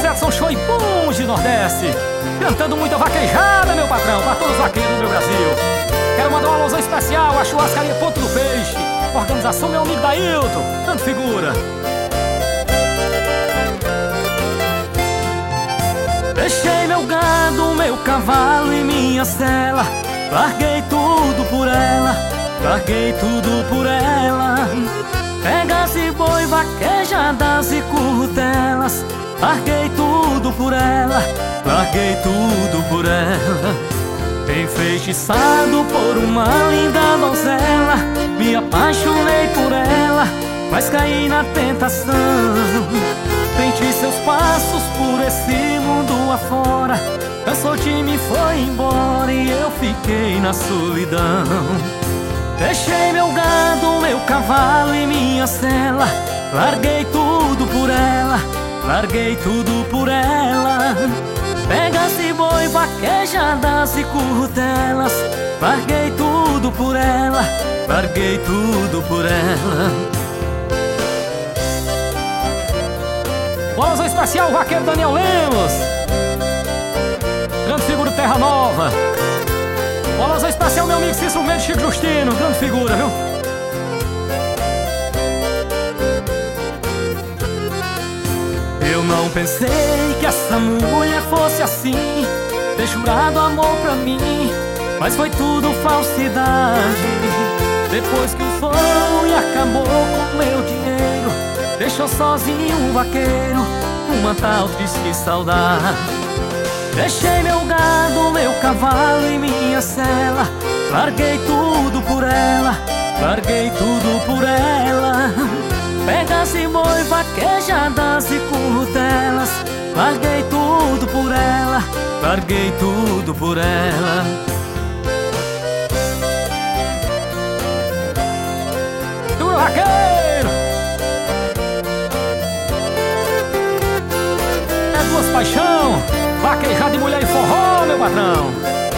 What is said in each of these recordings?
Edson Show e Bons de Nordeste, cantando muita vaquejada, meu patrão, pra todos os vaqueiros do meu Brasil. Quero mandar uma alusão especial à churrascaria Ponto do Peixe, organização meu amigo Dailton, tanto figura. Deixei meu gado, meu cavalo e minha sela, larguei tudo por ela, larguei tudo por ela. Pegas e boi, vaquejadas e curtelas, larguei tudo por ela, larguei tudo por ela. Enfeitiçado por uma linda donzela, me apaixonei por ela, mas caí na tentação. Senti seus passos por esse mundo afora, cansou de mim, foi embora e eu fiquei na solidão. Deixei meu gado, meu cavalo e minha sela, larguei tudo por ela, larguei tudo por ela. Pegas e boi, vaquejadas e curtelas, larguei tudo por ela, larguei tudo por ela. Bola especial, vaqueiro Daniel Lemos, grande figura de Terra Nova. Bola especial, meu amigo Cícero Mendes, Chico Justino, grande figura, viu? Eu não pensei que essa mulher fosse assim, ter jurado amor pra mim, mas foi tudo falsidade. Depois que o sonho acabou com meu dinheiro, deixou sozinho um vaqueiro, uma tal triste saudade. Deixei meu gado, meu cavalo e minha sela, larguei tudo por ela, larguei tudo por ela. Pegas e boi, vaquejadas e curtelas, larguei tudo por ela, larguei tudo por ela. Tu vaqueiro é duas paixão, vaquejada de mulher e forró, meu patrão.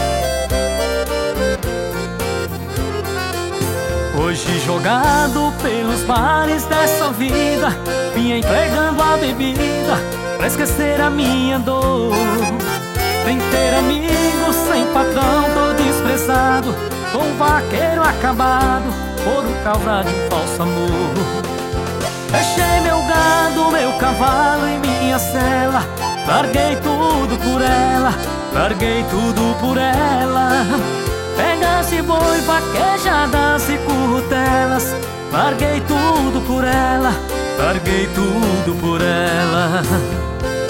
Hoje jogado pelos mares dessa vida, vinha entregando a bebida pra esquecer a minha dor. Sem ter amigos, sem patrão, tô desprezado, com um vaqueiro acabado por causa de um falso amor. Deixei meu gado, meu cavalo e minha sela, larguei tudo por ela, larguei tudo por ela. Pegas e boi, vaquejadas e curtelas, larguei tudo por ela, larguei tudo por ela.